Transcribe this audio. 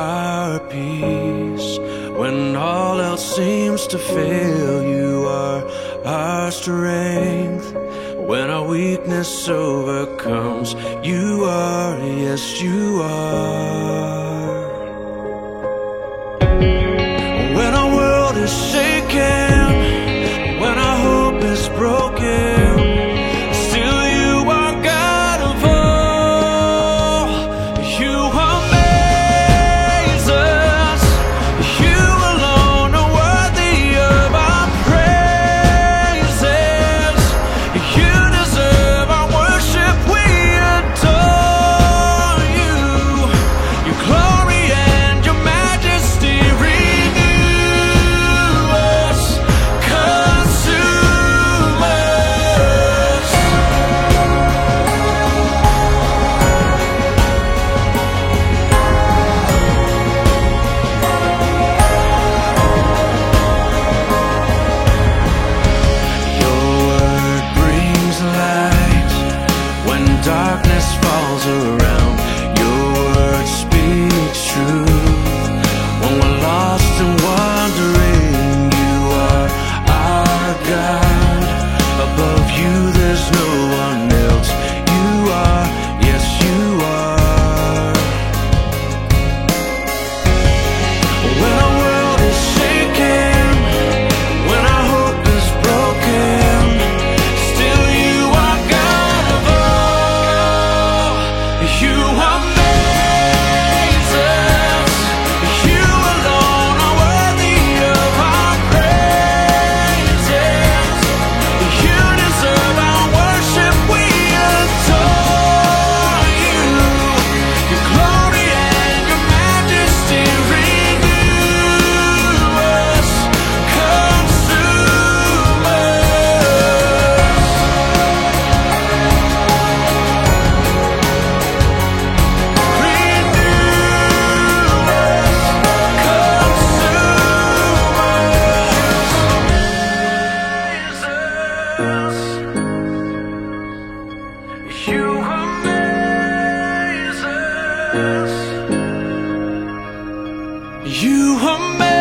our peace. When all else seems to fail, you are our strength. When our weakness overcomes, you are, yes, you are. When our world is shaken, when our hope is broken, still you are God of all. You amaze us. You alone are worthy of our praises. You deserve our worship. We adore you. Your glory and your majesty renew us, consume us. Your word brings light when darkness falls around. Your word speaks truth when we're lost and wandering. You are our God. Above you there's no one else. You are, yes, you are. When our world is shaken, when our hope is broken, still you are God of all. You amaze us. You alone are worthy of our praises. You deserve our worship. We adore you. Your glory and your majesty renew us, consume us. You amaze us. You amaze us.